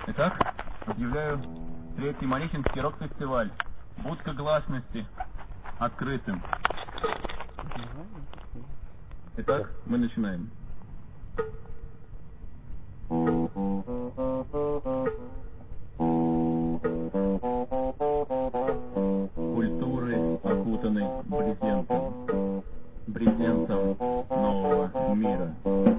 Итак, объявляю третий Манихинский рок-фестиваль «Будка гласности» открытым. Итак, мы начинаем. Культуры окутаны брезентом нового мира.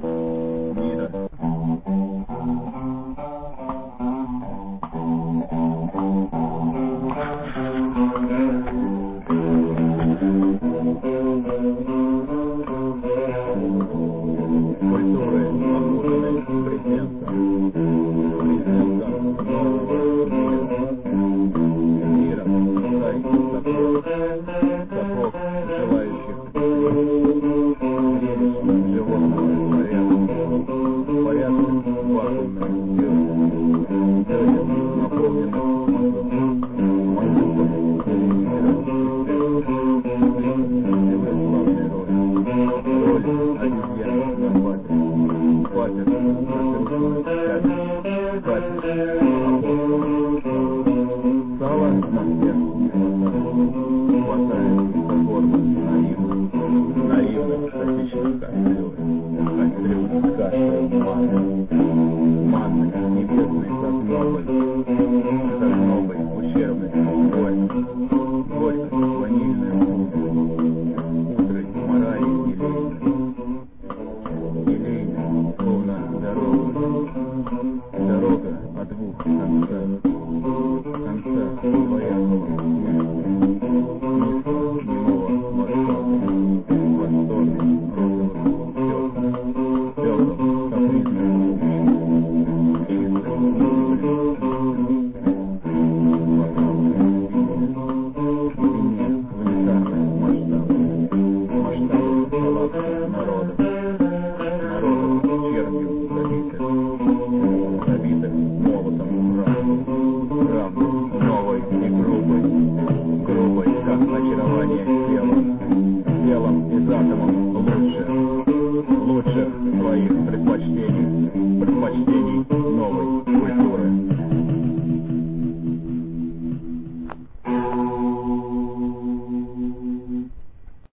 Культуры окутаны брезентом нового мира. Сапог желающих животного порядка вакуумных наполненных Сало на хватает за горло наивных статичных кастрюль с кашей манной небесной сосновой ущербной горькой ванильной мудрой морали елейной, словно дорога о двух концах двоякого немого восторга, розовых звезд, капризных забитых молотом правды, новой и грубой, как очарование телом и атомом лучших своих предпочтений новой культуры.